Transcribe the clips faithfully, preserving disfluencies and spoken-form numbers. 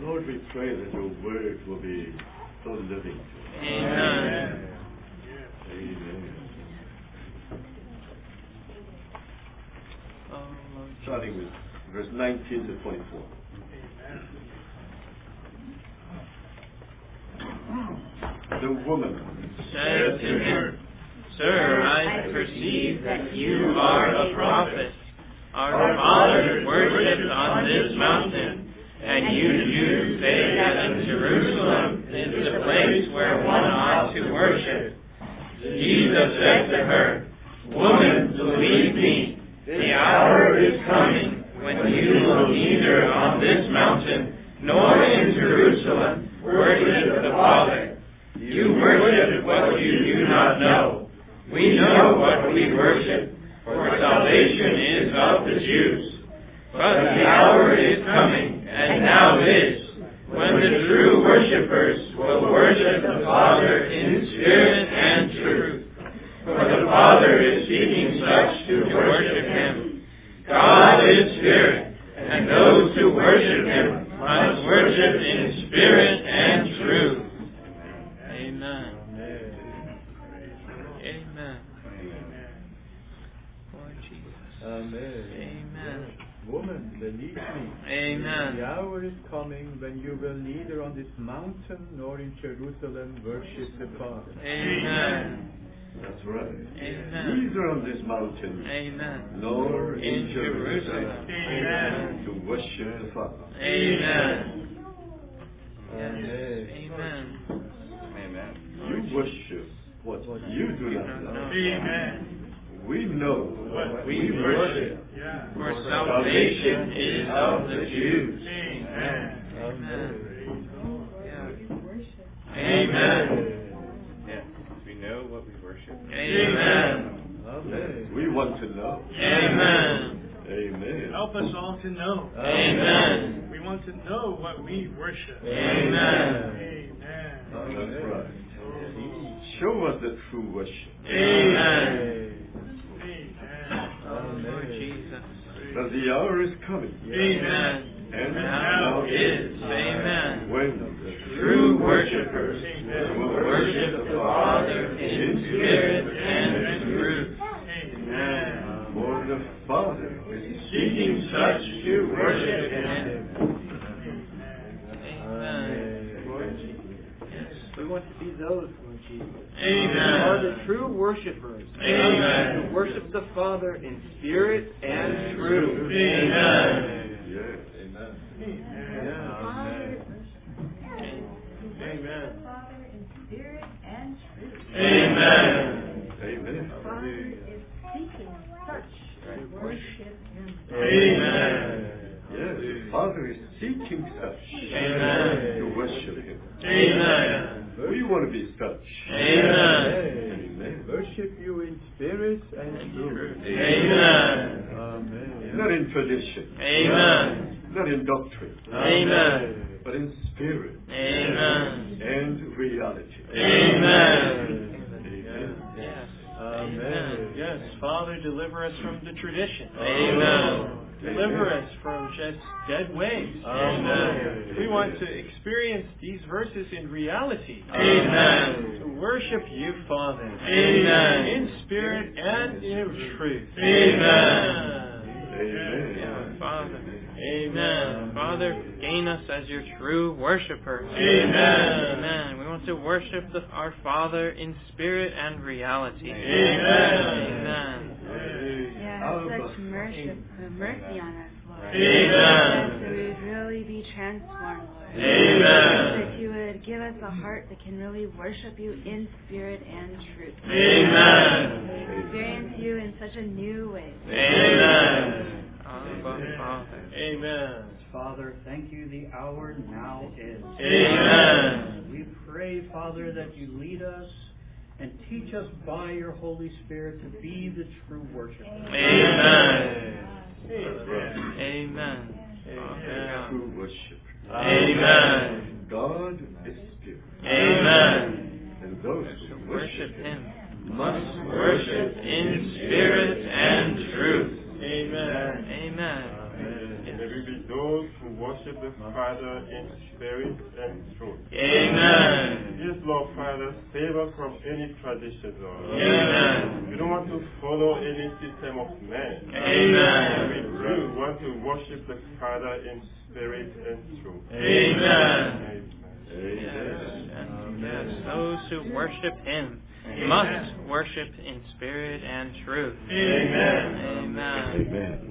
Lord, we pray that your word will be so living. Amen. Amen. Starting with verse nineteen to twenty-four. The woman said to him, Sir, I perceive that you are a prophet. Our fathers worshipped on this mountain, and you Jews say that in Jerusalem is the place where one ought to worship. Jesus said to her, Woman, believe me, the hour is coming when you will neither on this mountain nor in Jerusalem worship the Father. You worship what you do not know. We know what we worship, for salvation is of the Jews. But the hour is coming, and now is, when the true worshippers will worship the Father in spirit and truth. For the Father is seeking such to worship Him. God is spirit, and those who worship Him must worship in spirit and truth. Amen. Amen. Lord Jesus. Amen. Amen. Woman, believe me. Amen. The hour is coming when you will neither on this mountain nor in Jerusalem worship the Father. Amen. That's right. Amen. Neither on this mountain Amen. nor In in Jerusalem. Jerusalem to worship the Father. Amen. Amen. Amen. Amen. You worship what you do not know. Amen. We know what we worship. For salvation is of the Jews. Amen. Amen. Yes, we know what we worship. Amen. Amen. We want to know. Amen. Amen. Help us all to know. Amen. We want to know what we worship. Amen. Amen. That's right. Show us the true worship. Amen. Amen. Lord Jesus. But the hour is coming. Amen. And Now is. Amen. when the True worshippers will worship the Father in spirit and truth. Amen. For the Father is Seeking such to worship Him. Amen. Lord Yes. We want to be those, Lord Jesus, Amen. who are the true worshipers, Amen. who worship the Father in spirit and truth. Amen. yes. Amen. Father in spirit and truth. Amen. Amen. The Father is seeking such to worship Him. Amen. Yes, the Father is seeking such Amen. to worship Him. Amen. We want to be such. Amen. Amen. Worship you in spirit and truth. Amen. Amen. Not in tradition, Amen. not in doctrine, Amen. but in spirit Amen. and reality. Amen. Amen. Yes. Amen. Yes, Father, deliver us from the tradition. Amen. Deliver us from just dead ways. Amen. We want to experience these verses in reality. Amen. To worship you, Father. Amen. In spirit and in truth. Amen. Amen. Yeah, Father. Amen. Father, gain us as your true worshipers. Amen. Amen. We want to worship the, our Father in spirit and reality. Amen. Amen. Yeah, have such mercy, uh, mercy on us, Lord. Amen. That we would really be transformed, Lord. Amen. That you would give us a heart that can really worship you in spirit and truth. Amen. Experience you in such a new way. Amen. Abba, Father. Amen. Father, thank you. The hour now is. Amen. We pray, Father, that you lead us and teach us by your Holy Spirit to be the true worshiper. Amen. Amen. Amen. Amen. True worship. Amen. God is spirit. Amen. And those who Worship Him must worship in spirit and truth. Amen. Amen. Yes, May we be those who worship the Father in spirit and truth. Amen. Yes, Lord Father, save us from any traditions, Lord. Amen. We don't want to follow any system of man. Amen. We do want to worship the Father in spirit and truth. Amen. Amen. Yes, and yes, those who worship Him must worship in spirit and truth. Amen. Amen. Amen.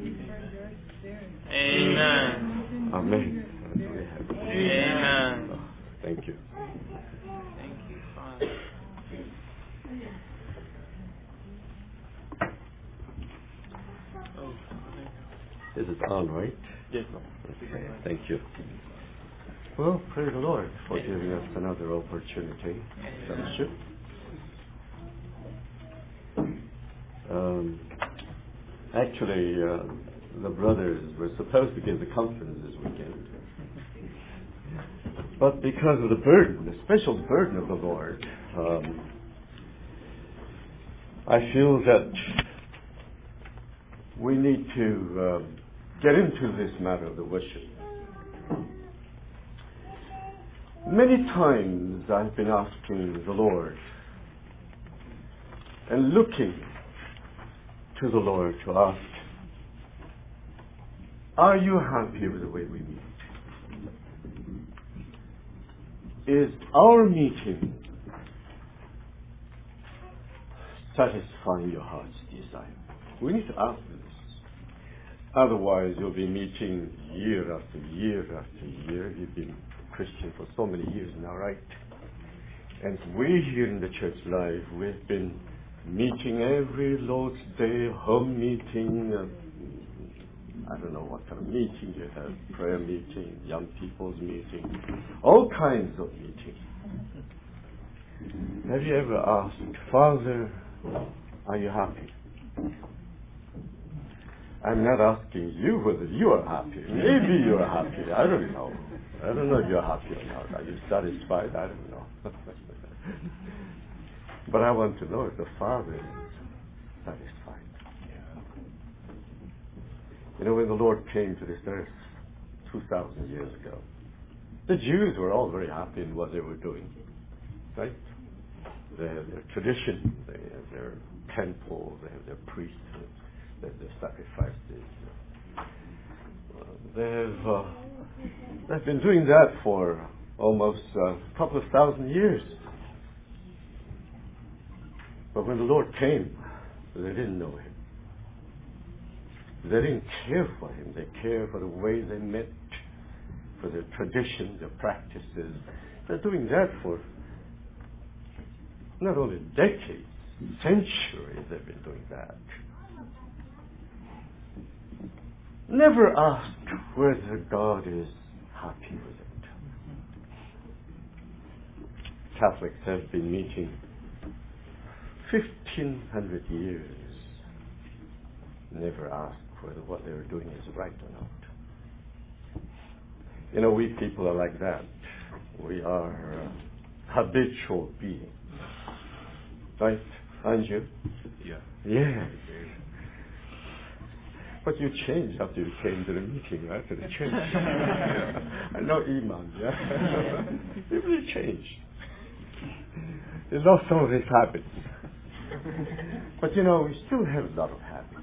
Amen. Amen. Amen. Oh, thank you. Thank you, Father. Oh, Father. Is it on, right? Yes. Okay, thank you. Well, praise the Lord for giving us another opportunity to fellowship. Um, actually, uh, the brothers were supposed to give the conference this weekend. But because of the burden, the special burden of the Lord, um, I feel that we need to um, get into this matter of the worship. Many times I've been asking the Lord and looking to the Lord to ask, are you happy with the way we meet? Is our meeting satisfying your heart's desire? We need to ask this. Otherwise, you'll be meeting year after year after year. You've been Christian for so many years now, right? And we here in the church life, we've been meeting every Lord's Day, home meeting, uh, I don't know what kind of meeting you have, prayer meeting, young people's meeting, all kinds of meetings. Have you ever asked, Father, are you happy? I'm not asking you whether you are happy. Maybe you are happy. I don't know. I don't know if you're happy or not. Are you satisfied? I don't know. But I want to know if the Father is satisfied. You know, when the Lord came to this earth two thousand years ago, the Jews were all very happy in what they were doing. Right? They have their tradition. They have their temple. They have their priesthood. They have their sacrifices. Uh, they have uh, they've been doing that for almost a couple of thousand years. But when the Lord came, they didn't know Him. They didn't care for Him. They cared for the way they met, for their traditions, their practices. They're doing that for not only decades, centuries they've been doing that. Never ask whether God is happy with it. Catholics have been meeting fifteen hundred years. Never ask whether what they're doing is right or not. You know, we people are like that. We are uh, habitual beings. Right? Aren't you? Yeah. Yeah. But you changed after you came to the meeting, right? To the church. I know Iman, yeah? You really changed. You lost some of his habits. But you know, we still have a lot of habits.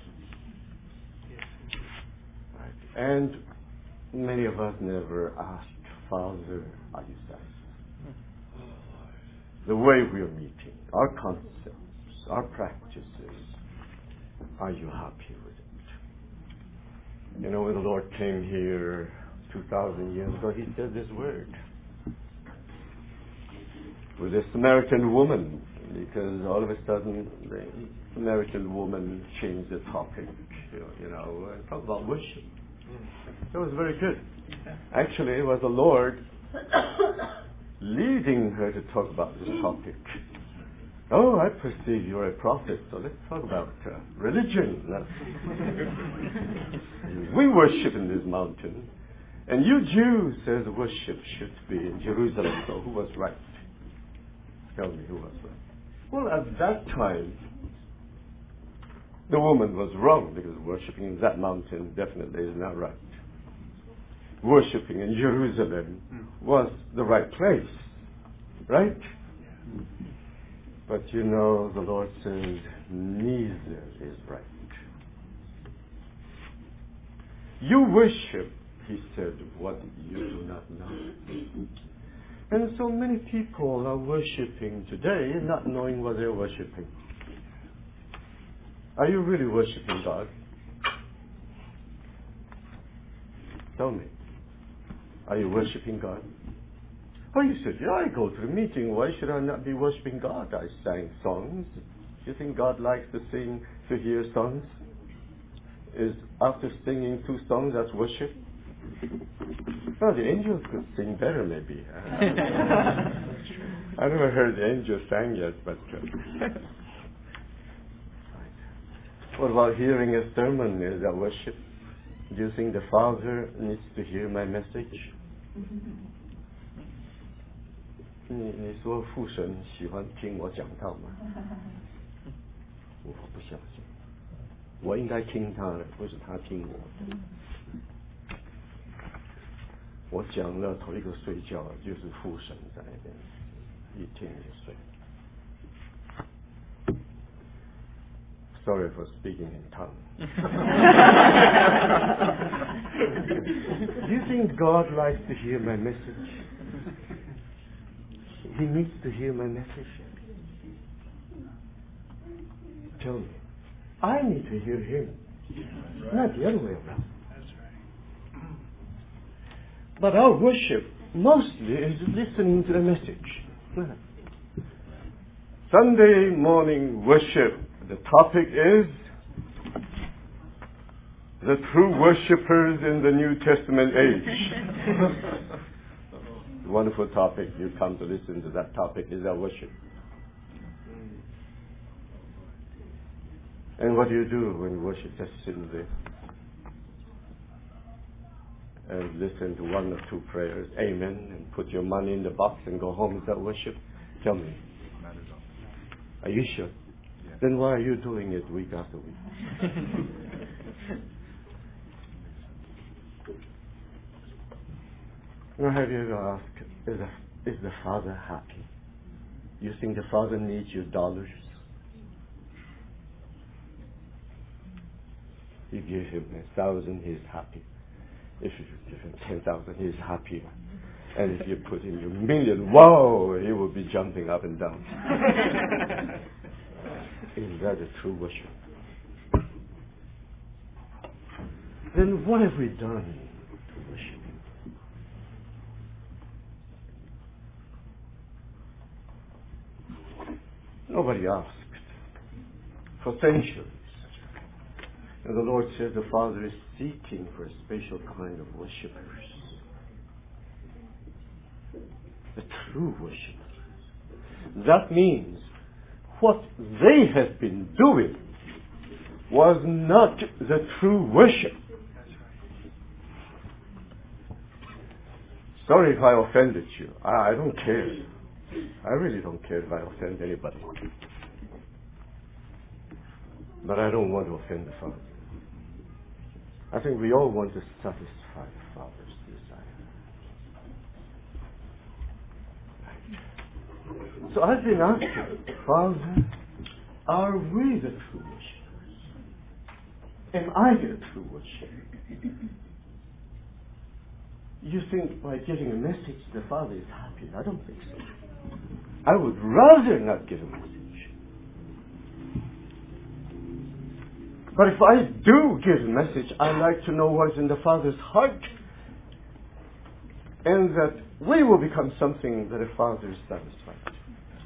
Right? And many of us never asked, Father, are you satisfied? The way we are meeting, our concepts, our practices, are you happy with it? You know, when the Lord came here two thousand years ago, He said this word. With a Samaritan woman, because all of a sudden the Samaritan woman changed the topic, you know, and talked about worship. It was very good. Actually, it was the Lord leading her to talk about this topic. Oh, I perceive you're a prophet, so let's talk about uh, religion. We worship in this mountain, and you Jews says worship should be in Jerusalem. So who was right? Tell me who was right. Well, at that time, The woman was wrong because worshipping in that mountain definitely is not right. Worshipping in Jerusalem was the right place, right? But you know, the Lord says, neither is right. You worship, he said, what you do not know. And so many people are worshipping today not knowing what they're worshipping. Are you really worshipping God? Tell me. Are you worshipping God? Oh, you said, yeah, I go to the meeting. Why should I not be worshipping God? I sang songs. Do you think God likes to sing, to hear songs? Is after singing two songs, that's worship? Oh, the angels could sing better, maybe. I never heard the angels sing yet, but... Uh, what about hearing a sermon? Is that worship? Do you think the Father needs to hear my message? 你你说父神喜欢听我讲道吗？我不相信，我应该听他的，不是他听我的。我讲了头一个睡觉，就是父神在那边，一听就睡。Sorry for speaking in tongues. Do you think God likes to hear my message? He needs to hear my message. Tell me. I need to hear him. Not the other way around. But our worship mostly is listening to the message. Sunday morning worship. The topic is the true worshippers in the New Testament age. Wonderful topic. You come to listen to that topic. Is that worship? And what do you do when you worship? Just sit there and listen to one or two prayers. Amen. And put your money in the box and go home. Is that worship? Tell me. Are you sure? Then why are you doing it week after week? Now, have you ever asked, is the, is the Father happy? You think the Father needs your dollars? You give him a thousand, he's happy. If you give him ten thousand, he's happier. And if you put him a million, whoa, he will be jumping up and down. Is that a true worship? Then what have we done to worship him? Nobody asked. For centuries. And the Lord says the Father is seeking for a special kind of worshippers. The true worshippers. That means what they have been doing was not the true worship. Sorry if I offended you. I, I don't care. I really don't care if I offend anybody. But I don't want to offend the Father. I think we all want to satisfy the Father's desire. So I've been asking, Father, are we the true worshippers? Am I the true worshiper? You think by giving a message the Father is happy? I don't think so. I would rather not give a message. But if I do give a message, I like to know what's in the Father's heart, and that we will become something that the Father is satisfied with.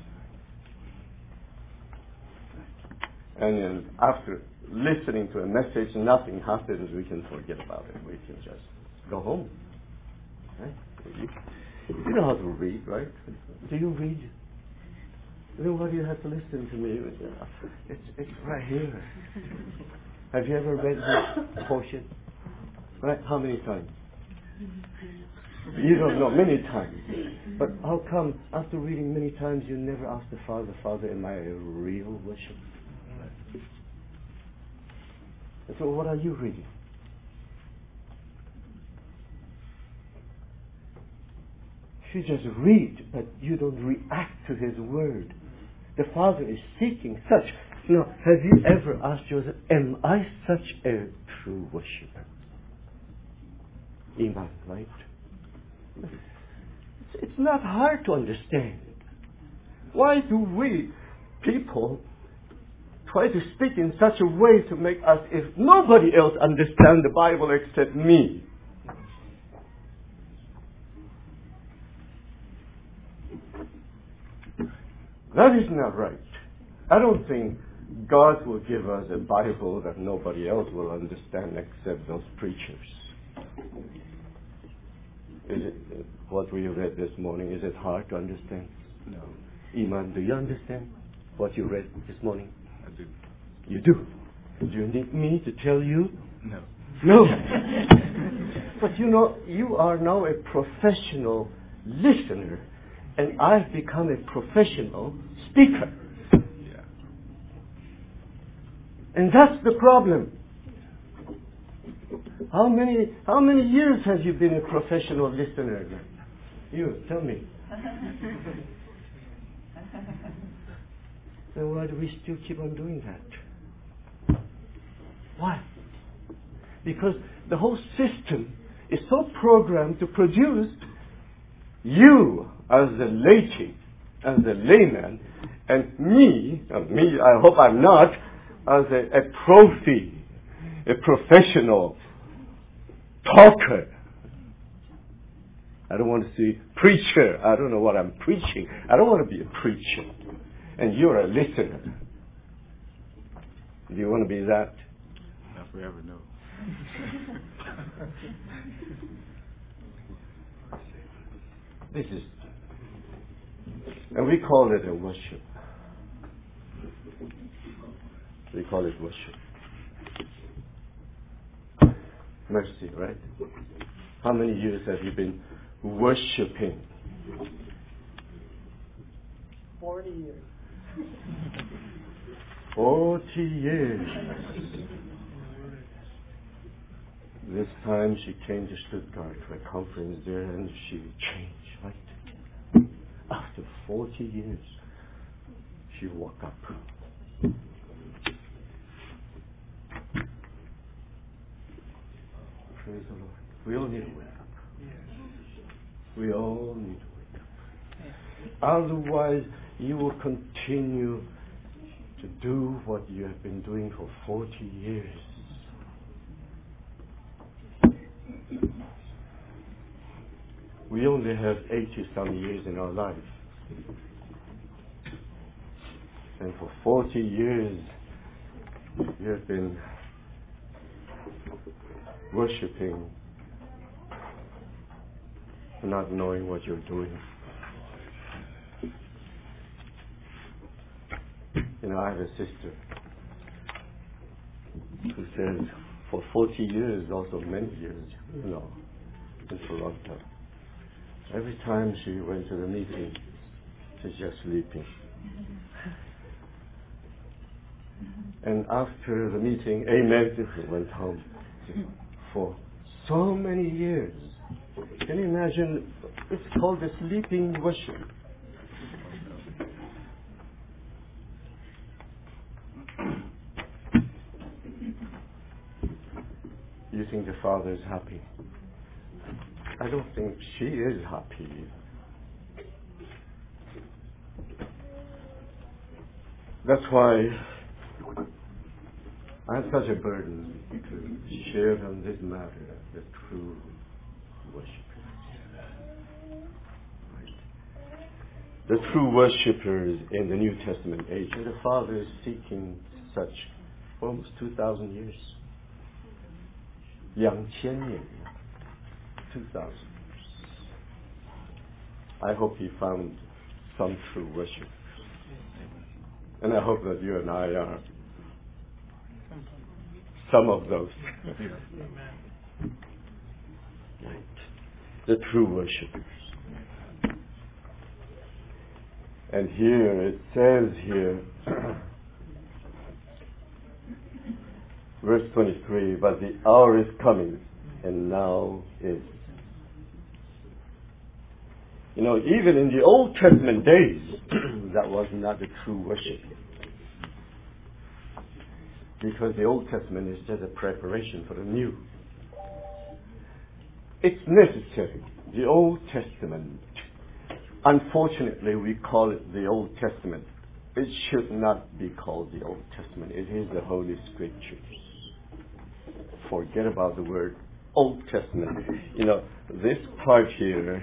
And then after listening to a message, nothing happens, we can forget about it. We can just go home. Right? You, you know how to read, right? Do you read? Then why do you have to listen to me? It's, it's right here. Have you ever read this portion? Right? How many times? You don't know. Many times. But how come after reading many times you never ask the Father, Father, am I a real worshiper? So what are you reading? You just read, but you don't react to His word. The Father is seeking such. Now, have you ever asked yourself, am I such a true worshiper? Iman, right? It's, it's not hard to understand. Why do we, people, try to speak in such a way to make us, if nobody else understands the Bible except me? That is not right. I don't think God will give us a Bible that nobody else will understand except those preachers. Is it what we read this morning? Is it hard to understand? No. Iman, do you understand what you read this morning? I do. You do. Do you need me to tell you? No. No. But you know, you are now a professional listener, and I've become a professional speaker. Yeah. And that's the problem. How many how many years have you been a professional listener? You, tell me. Then why do we still keep on doing that? Why? Because the whole system is so programmed to produce you as a laity, as a layman, and me, uh, me, I hope I'm not, as a, a prophy, a professional talker. I don't want to say preacher. I don't know what I'm preaching. I don't want to be a preacher. And you're a listener. Do you want to be that? Not forever, no. This is, and we call it a worship. We call it worship. Mercy, right? How many years have you been worshiping? Forty years. Forty years. This time she came to Stuttgart for a conference there, and she changed, right? After forty years, she woke up. Praise the Lord. We all need to wake up. We all need to wake up. Otherwise, you will continue to do what you have been doing for forty years. We only have eighty some years in our life. And for forty years, you have been worshipping, not knowing what you're doing. You know, I have a sister who says for forty years, also many years, you know, in Toronto, every time she went to the meeting, she's just sleeping. And after the meeting, amen, she went home for so many years. Can you imagine? It's called the sleeping worship. You think the Father is happy? I don't think she is happy. That's why I have such a burden to share on this matter, the true worshippers. Right. The true worshippers in the New Testament age, and the Father is seeking such for almost two thousand years. Yang qian nian, two thousand years. I hope he found some true worshippers. And I hope that you and I are some of those. Right. The true worshippers. And here it says here, Verse twenty-three, but the hour is coming, and now is. You know, even in the Old Testament days, that was not the true worship. Because the Old Testament is just a preparation for the New. It's necessary. The Old Testament, unfortunately, we call it the Old Testament. It should not be called the Old Testament. It is the Holy Scriptures. Forget about the word Old Testament. You know, this part here,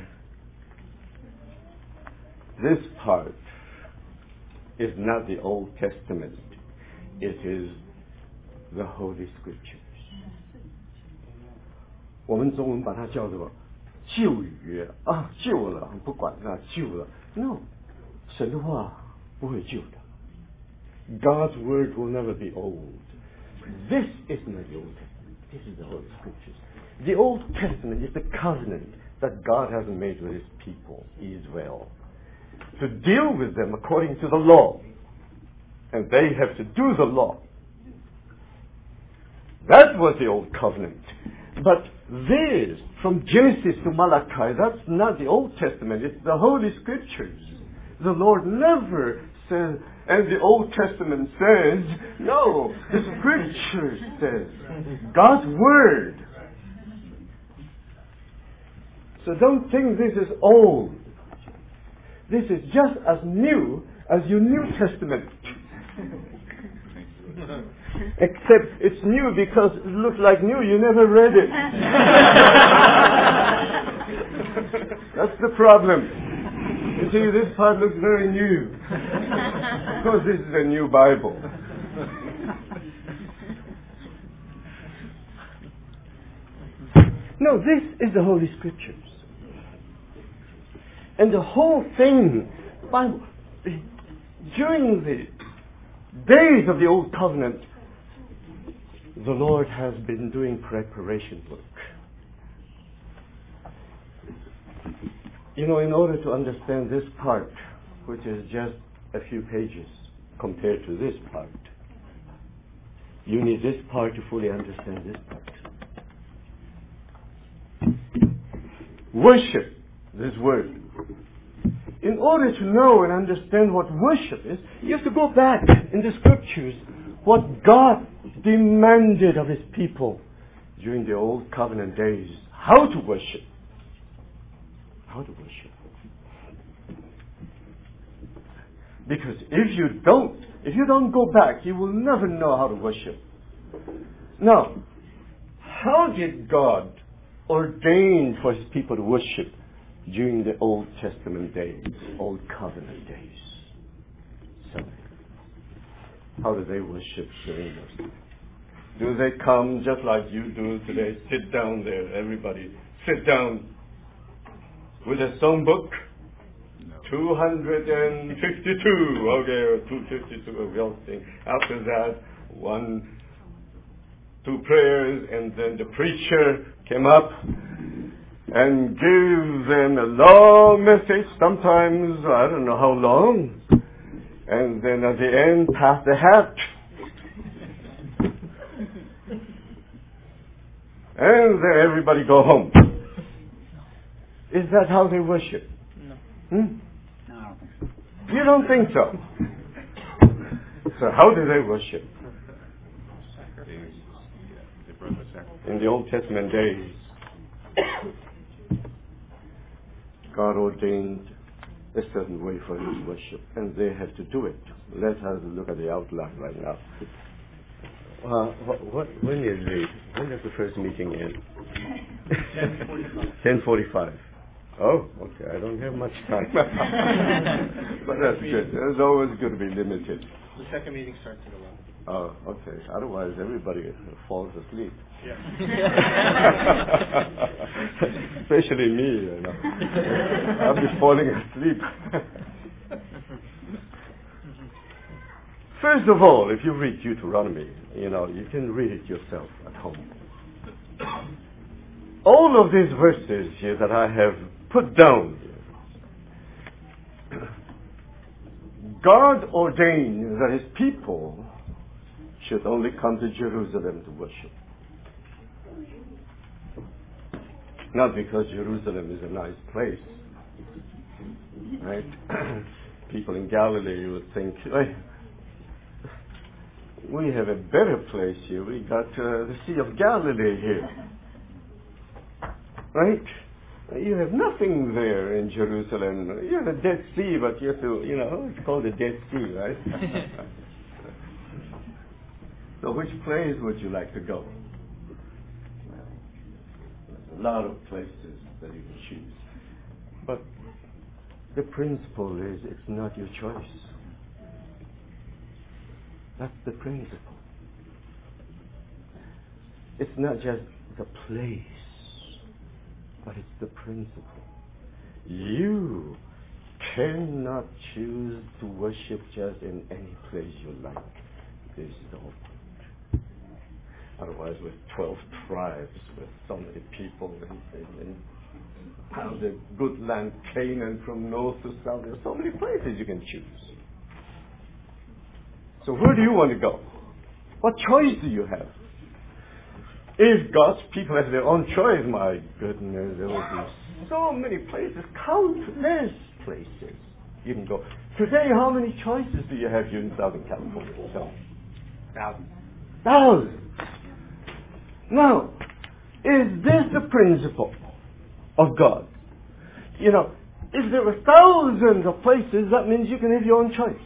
this part is not the Old Testament. It is the Holy Scriptures. 我们中文把它叫做旧约啊，旧了不管那旧了 ，no， 神的话不会旧的。God's word will never be old. This is not the Old Testament. This is the Holy Scriptures. The Old Testament is the covenant that God has made with His people, Israel, to deal with them according to the law, and they have to do the law. That was the Old Covenant. But this, from Genesis to Malachi, that's not the Old Testament. It's the Holy Scriptures. The Lord never says, and the Old Testament says, no, the Scripture says, God's Word. So don't think this is old. This is just as new as your New Testament. Except it's new because it looks like new. You never read it. That's the problem. You see, this part looks very new. Because this is a new Bible. No, this is the Holy Scriptures. And the whole thing, Bible, during the days of the Old Covenant, the Lord has been doing preparation work. You know, in order to understand this part, which is just a few pages compared to this part, you need this part to fully understand this part. Worship, this word. In order to know and understand what worship is, you have to go back in the Scriptures what God demanded of His people during the Old Covenant days. How to worship. How to worship. Because if you don't, if you don't go back, you will never know how to worship. Now, how did God ordain for His people to worship during the Old Testament days, Old Covenant days? So, how do they worship during those times? Do they come just like you do today? Sit down there, everybody. Sit down with a songbook. No. two hundred fifty-two. Okay, or two fifty-two. We all sing. After that, one, two prayers, and then the preacher came up and gave them a long message. Sometimes, I don't know how long. And then at the end, pass the hat. And then everybody go home. Is that how they worship? No. Hmm? No, I don't think so. You don't think so? So how do they worship? In the Old Testament days, God ordained a certain way for His worship, and they have to do it. Let us look at the outline right now. Uh, what, what, when is the when does the first meeting end? ten forty-five. Oh, okay. I don't have much time. But that's good. It's always good to be limited. The second meeting starts at eleven. Oh, okay. Otherwise, everybody falls asleep. Yeah. Especially me, you know. I'll be falling asleep. First of all, if you read Deuteronomy, you know, you can read it yourself at home. All of these verses here that I have put down here, God ordained that His people should only come to Jerusalem to worship. Not because Jerusalem is a nice place, right? People in Galilee would think, hey, we have a better place here. We got uh, the Sea of Galilee here, right? You have nothing there in Jerusalem. You have the Dead Sea, but you have to, you know, it's called the Dead Sea, right? So which place would you like to go? Well, there's a lot of places that you can choose. But the principle is it's not your choice. That's the principle. It's not just the place, but it's the principle. You cannot choose to worship just in any place you like. This is the whole point. Otherwise, with twelve tribes, with so many people, and, and, and how the good land Canaan from north to south, there are so many places you can choose. So where do you want to go? What choice do you have? If God's people have their own choice, my goodness, there will be so many places, countless places you can go. Today, how many choices do you have here in Southern California? So, thousands. Thousands. Now, is this the principle of God? You know, if there are thousands of places, that means you can have your own choice.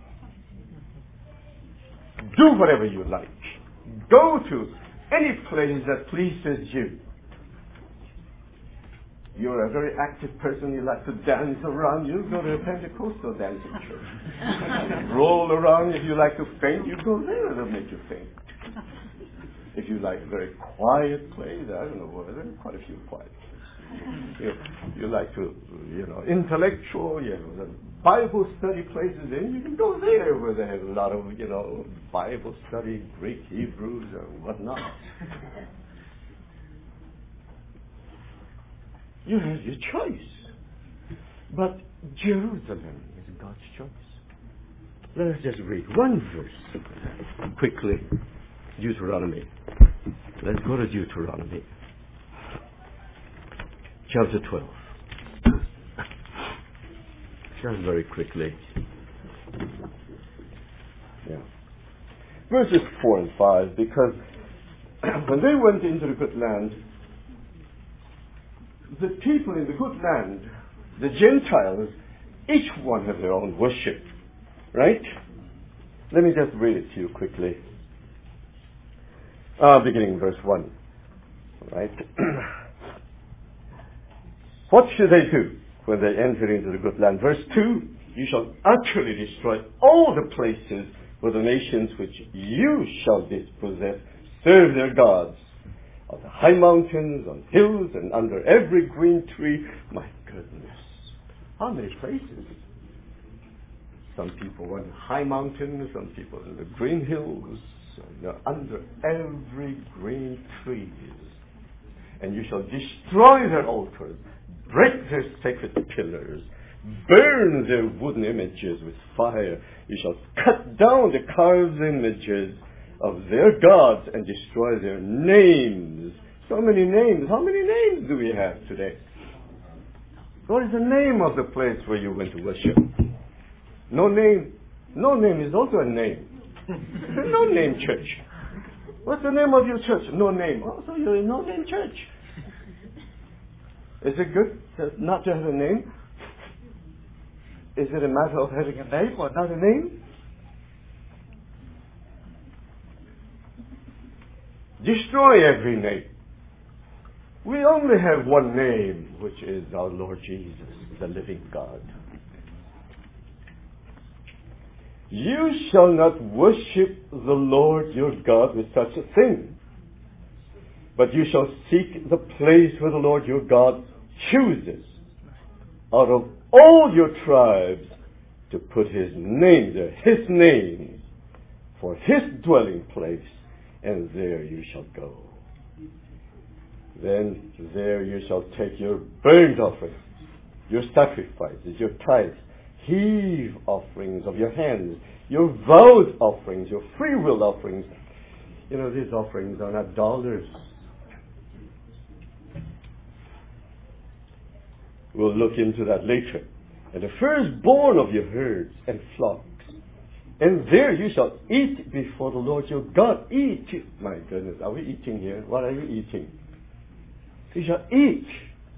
Do whatever you like. Go to any place that pleases you. You're a very active person, you like to dance around, you go to a Pentecostal dancing church. Roll around, if you like to faint, you go there, they'll make you faint. If you like a very quiet place, I don't know, well, there are quite a few quiet places. You, you like to, you know, intellectual, you know, the Bible study places, and you can go there where they have a lot of, you know, Bible study, Greek, Hebrews, or whatnot. You have your choice. But Jerusalem is God's choice. Let us just read one verse quickly. Deuteronomy. Let's go to Deuteronomy. Chapter twelve. Just very quickly. Yeah. Verses four and five, because when they went into the good land, the people in the good land, the Gentiles, each one have their own worship. Right? Let me just read it to you quickly. Uh, beginning verse one. Right? What should they do when they enter into the good land? Verse two, you shall utterly destroy all the places where the nations which you shall dispossess serve their gods. On the high mountains, on hills, and under every green tree. My goodness. How many places? Some people on high mountains, some people in the green hills, and under every green tree. And you shall destroy their altars, break their sacred pillars, burn their wooden images with fire. You shall cut down the carved images of their gods and destroy their names. So many names. How many names do we have today? What is the name of the place where you went to worship? No name. No name is also a name. No name church. What's the name of your church? No name. Oh, so you're a no name church. Is it good not to have a name? Is it a matter of having a name or not a name? Destroy every name. We only have one name, which is our Lord Jesus, the living God. You shall not worship the Lord your God with such a thing, but you shall seek the place where the Lord your God chooses out of all your tribes to put his name there, his name, for his dwelling place, and there you shall go. Then there you shall take your burnt offerings, your sacrifices, your tithes, heave offerings of your hands, your vowed offerings, your free will offerings. You know, these offerings are not dollars. We'll look into that later. And the firstborn of your herds and flocks. And there you shall eat before the Lord your God. Eat. My goodness, are we eating here? What are you eating? You shall eat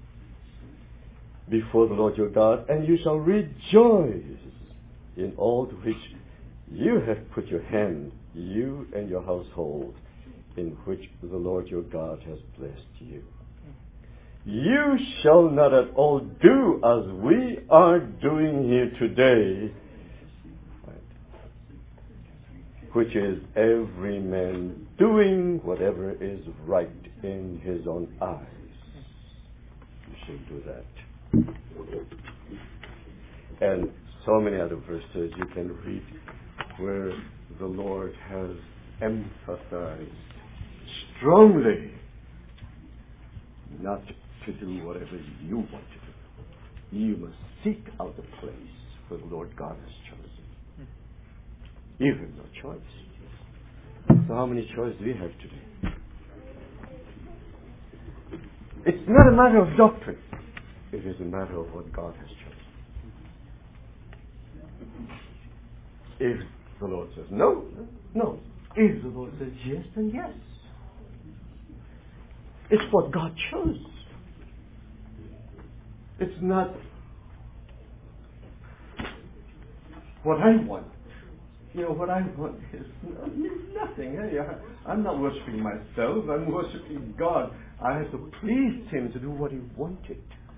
before the Lord your God, and you shall rejoice in all to which you have put your hand, you and your household, in which the Lord your God has blessed you. You shall not at all do as we are doing here today, which is every man doing whatever is right in his own eyes. You should do that. And so many other verses you can read where the Lord has emphasized strongly not to do whatever you want to do. You must seek out the place where the Lord God has chosen. You have no choice. So how many choices do we have today? It's not a matter of doctrine. It is a matter of what God has chosen. If the Lord says no, no. If the Lord says yes, then yes. It's what God chose. It's not what I want. You know, what I want is nothing. I'm not worshiping myself. I'm worshiping God. I have to please Him to do what He wanted.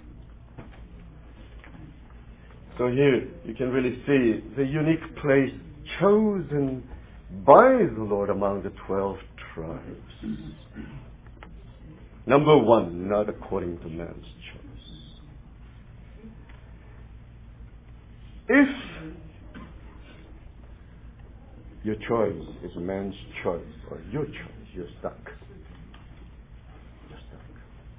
So here you can really see the unique place chosen by the Lord among the twelve tribes. Number one, not according to man's choice. If your choice is man's choice or your choice, you're stuck. You're stuck.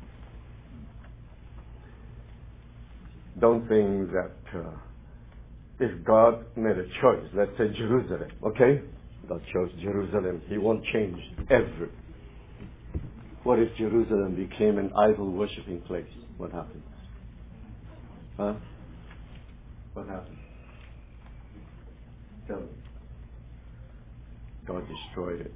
Don't think that uh, if God made a choice, let's say Jerusalem, okay? God chose Jerusalem. He won't change ever. What if Jerusalem became an idol worshipping place? What happens? Huh? What happens? Tell me. God destroyed it.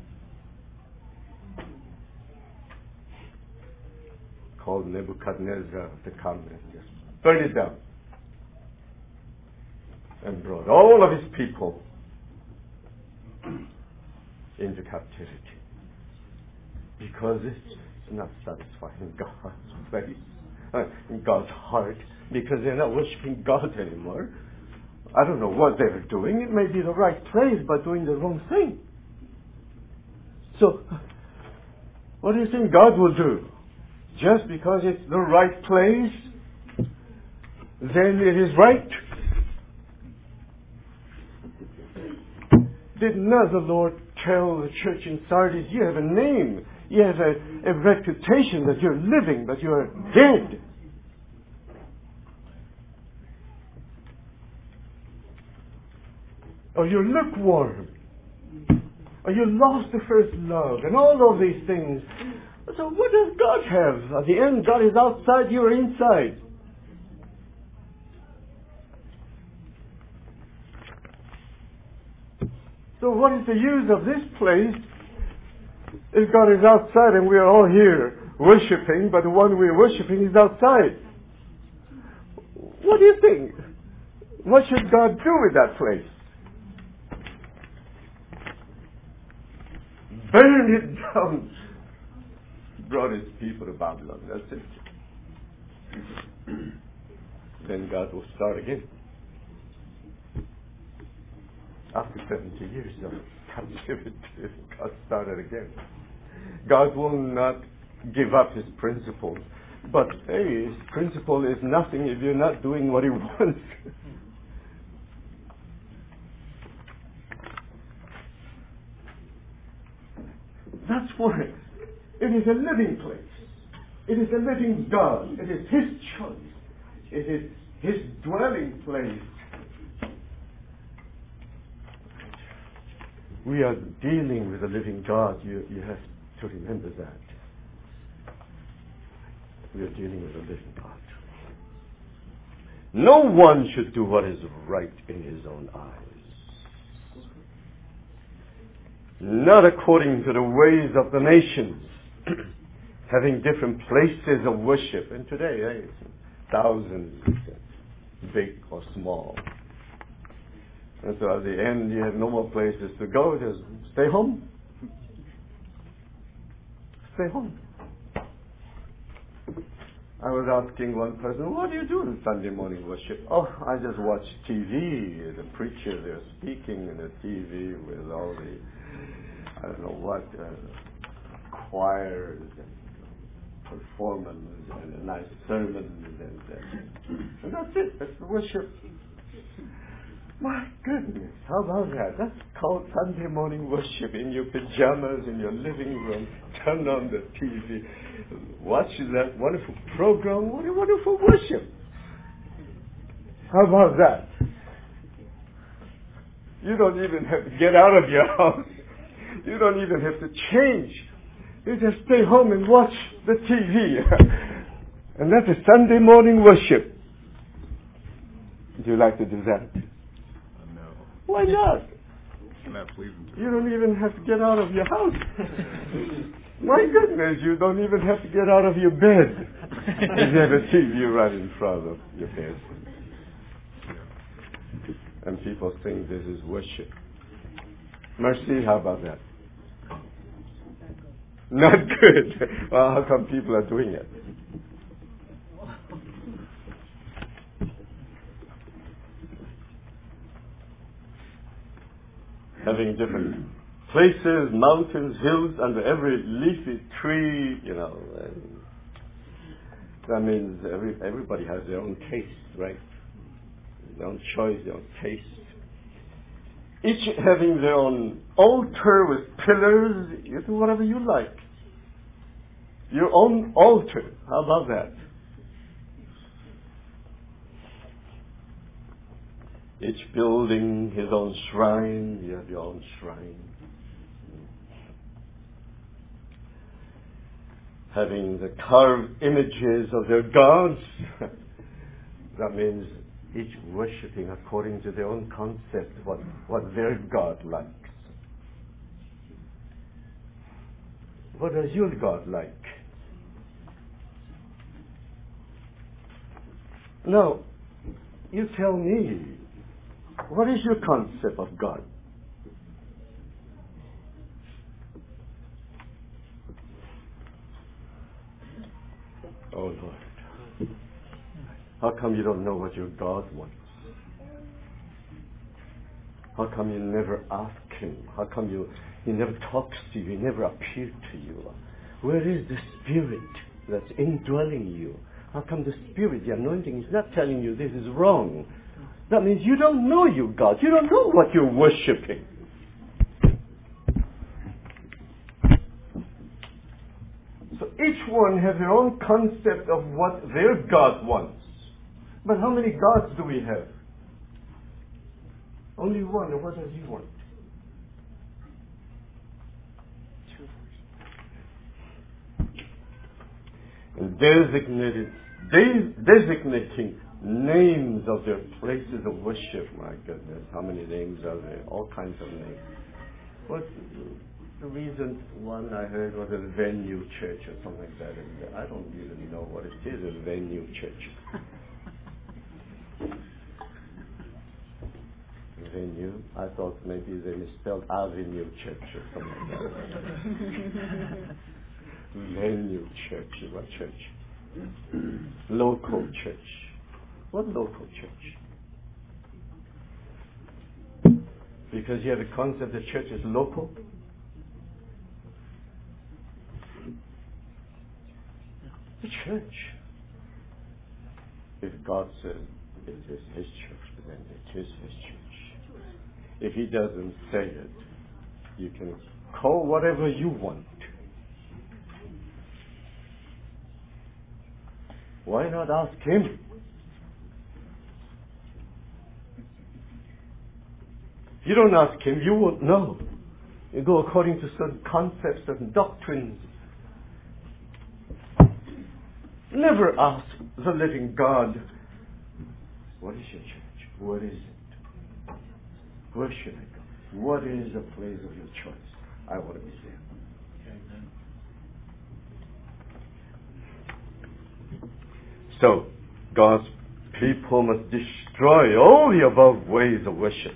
Called Nebuchadnezzar to come and just burn it down. And brought all of his people into captivity. Because it's not satisfying God's face, uh, in God's heart, because they're not worshiping God anymore. I don't know what they're doing. It may be the right place, but doing the wrong thing. So, what do you think God will do? Just because it's the right place, then it is right? Did not the Lord tell the church in Sardis, you have a name, you have a, a reputation that you're living, but you are dead? Or you're lukewarm. Or you lost the first love, and all of these things. So what does God have? At the end, God is outside, you are inside. So what is the use of this place if God is outside and we are all here worshipping, but the one we are worshipping is outside? What do you think? What should God do with that place? Burn it down. Brought his people to Babylon. That's it. Then God will start again. After seventy years of captivity, God started again. God will not give up His principles. But, hey, His principle is nothing if you're not doing what He wants. That's why it is a living place. It is a living God. It is His choice. It is His dwelling place. We are dealing with a living God. You, you have to remember that. We are dealing with a living God. No one should do what is right in his own eyes. Not according to the ways of the nations, having different places of worship. And today, eh, thousands, big or small. And so at the end, you have no more places to go. Just stay home. Stay home. I was asking one person, what do you do in Sunday morning worship? Oh, I just watch T V. The preacher, they're speaking in the T V with all the, I don't know what, uh, choirs and performance and nice sermons. And, and, and that's it. That's the worship. My goodness, how about that? That's called Sunday morning worship in your pajamas, in your living room. Turn on the T V. Watch that wonderful program. What a wonderful worship. How about that? You don't even have to get out of your house. You don't even have to change. You just stay home and watch the T V. And that's a Sunday morning worship. Would you like to do that? No. Why not? I'm not pleasing to You don't even have to get out of your house. My goodness, you don't even have to get out of your bed. You have a T V right in front of your bed. And people think this is worship. Mercy, how about that? Not good. Well, how come people are doing it? Having different places, mountains, hills, under every leafy tree, you know. And that means every, everybody has their own taste, right? Their own choice, their own taste. Each having their own altar with pillars. You do whatever you like. Your own altar. How about that? Each building his own shrine. You have your own shrine. Having the carved images of their gods. That means each worshipping according to their own concept, what, what their God likes. What does your God like? Now, you tell me, what is your concept of God? Oh Lord, how come you don't know what your God wants? How come you never ask Him? How come you He never talks to you? He never appeared to you? Where is the Spirit that's indwelling you? How come the Spirit, the anointing, is not telling you this is wrong? That means you don't know your God. You don't know what you're worshiping. So each one has their own concept of what their God wants. But how many gods do we have? Only one. And what does He want? And designated, de- designating names of their places of worship. My goodness, how many names are there? All kinds of names. What the recent one I heard was a venue church or something like that. And I don't even know what it is, a venue church. Venue. I thought maybe they misspelled Avenue Church or something like that. Venue church. What church? Local church. What local church? Because you have a concept that church is local. The church. If God says it is His church, then it is His church. If He doesn't say it, you can call whatever you want. Why not ask Him? If you don't ask Him, you won't know. You go according to certain concepts, certain doctrines. Never ask the living God, what is your church? What is it? Where should I go? What is the place of your choice? I want to be there. So, God's people must destroy all the above ways of worship.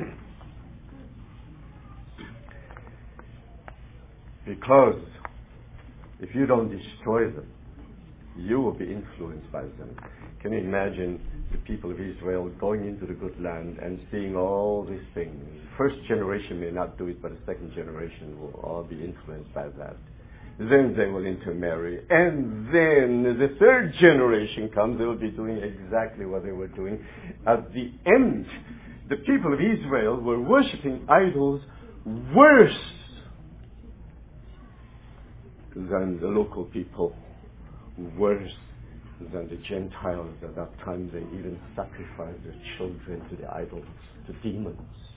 Because if you don't destroy them, you will be influenced by them. Can you imagine the people of Israel going into the good land and seeing all these things? First generation may not do it, but the second generation will all be influenced by that. Then they will intermarry. And then the third generation comes, they will be doing exactly what they were doing. At the end, the people of Israel were worshipping idols worse than the local people, worse than the Gentiles. At that time, they even sacrificed their children to the idols, to demons.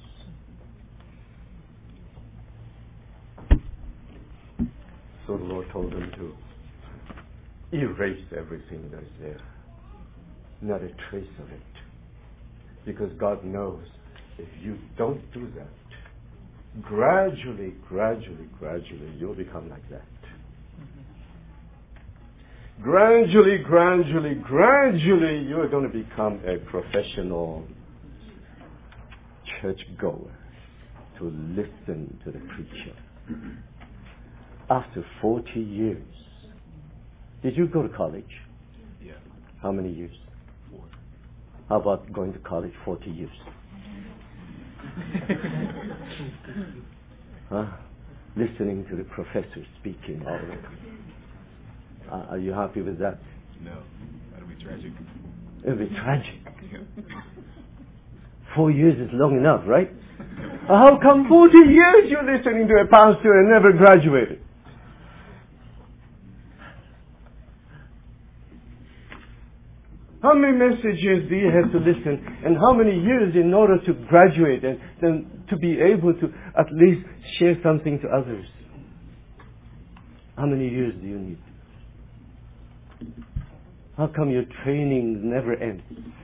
So the Lord told them to erase everything that is there. Not a trace of it. Because God knows if you don't do that, gradually, gradually, gradually, you'll become like that. Gradually, gradually, gradually, you're going to become a professional churchgoer to listen to the preacher. After forty years, did you go to college? Yeah. How many years? Four. How about going to college forty years? Huh? Listening to the professor speaking all the time. Uh, are you happy with that? No. That'll be tragic. It'll be tragic. Yeah. Four years is long enough, right? How come forty years you're listening to a pastor and never graduated? How many messages do you have to listen, and how many years in order to graduate and then to be able to at least share something to others? How many years do you need? How come your training never ends?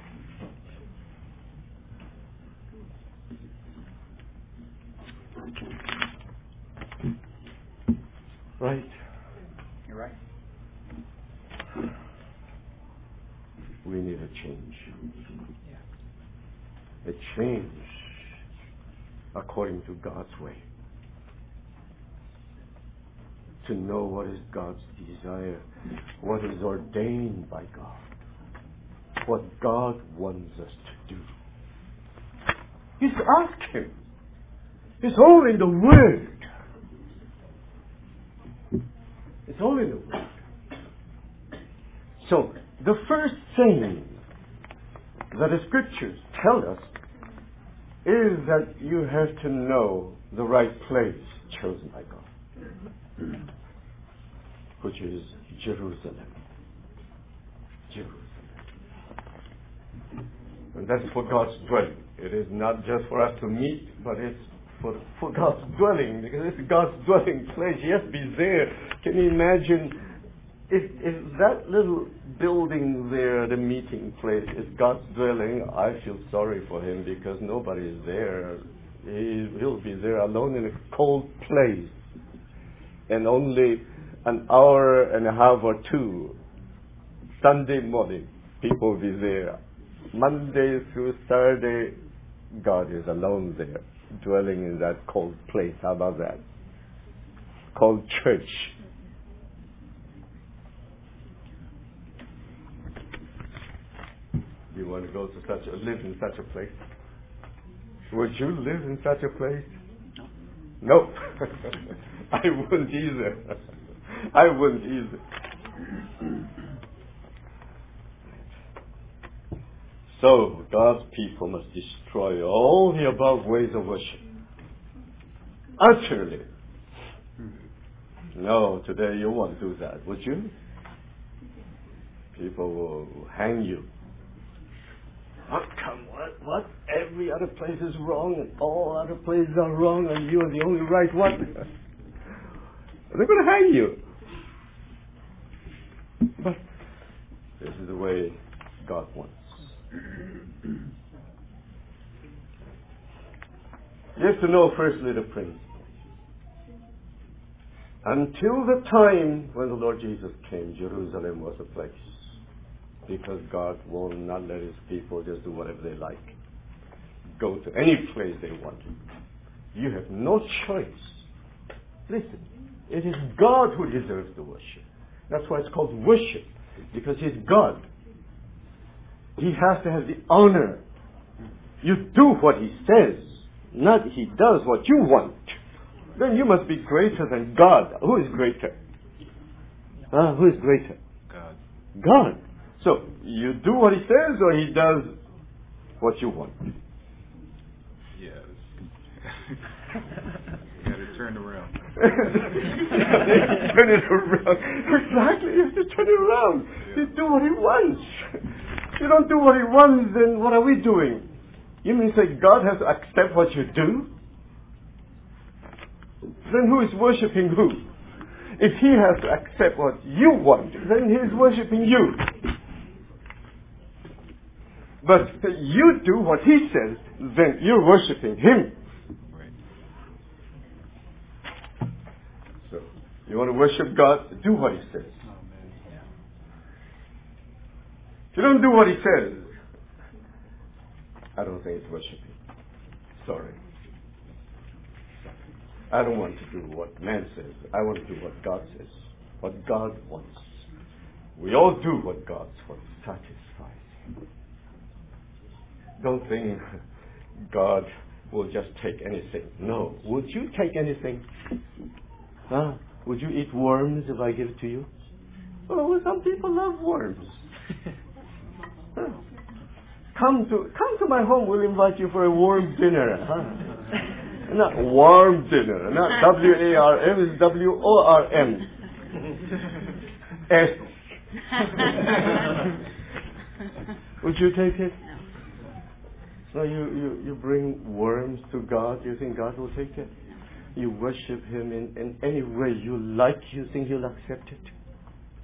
Right? You're right. We need a change. Yeah. A change according to God's way. To know what is God's desire, what is ordained by God, what God wants us to do. Just ask Him. It's all in the Word. It's all in the Word. So, the first thing that the Scriptures tell us is that you have to know the right place chosen by God, which is Jerusalem. Jerusalem. And that's for God's dwelling. It is not just for us to meet, but it's for, for God's dwelling, because it's God's dwelling place. He has to be there. Can you imagine if, if that little building there, the meeting place, is God's dwelling? I feel sorry for him, because nobody is there. He, he'll be there alone in a cold place. And only an hour and a half or two, Sunday morning, people will be there. Monday through Saturday, God is alone there, dwelling in that cold place. How about that? Called church. You want to go to such a, live in such a place? Would you live in such a place? No. Nope. I wouldn't either. I wouldn't either. So, God's people must destroy all the above ways of worship. Utterly. No, today you won't do that, would you? People will hang you. How come what? what? Every other place is wrong and all other places are wrong and you are the only right one. They're going to hang you. But this is the way God wants. You have to know firstly the principle. Until the time when the Lord Jesus came, Jerusalem was a place. Because God will not let His people just do whatever they like. Go to any place they want. You have no choice. Listen, it is God who deserves the worship. That's why it's called worship. Because He's God. He has to have the honor. You do what He says, not He does what you want. Then you must be greater than God. Who is greater? Uh, who is greater? God. God. So, you do what He says or He does what you want? Yes. You got to turn around. Turn it around. Exactly, you have to turn it around. Yeah. You do what He wants. If you don't do what He wants, then what are we doing? You mean say God has to accept what you do? Then who is worshipping who? If He has to accept what you want, then He is worshipping you. But if you do what He says, then you're worshipping Him. Right. So, you want to worship God, do what He says. If you don't do what He says, I don't think it's worshiping. Sorry. I don't want to do what man says. I want to do what God says. What God wants. We all do what God's wants. Satisfies Him. Don't think God will just take anything. No. Would you take anything? Huh? Would you eat worms if I give it to you? Oh, some people love worms. Huh? Come to come to my home. We'll invite you for a worm dinner. Huh? Not warm dinner. Not W A R M. It's W O R M. S. Would you take it? No, you, you, you bring worms to God. You think God will take it? You worship Him in, in any way you like. You think He'll accept it?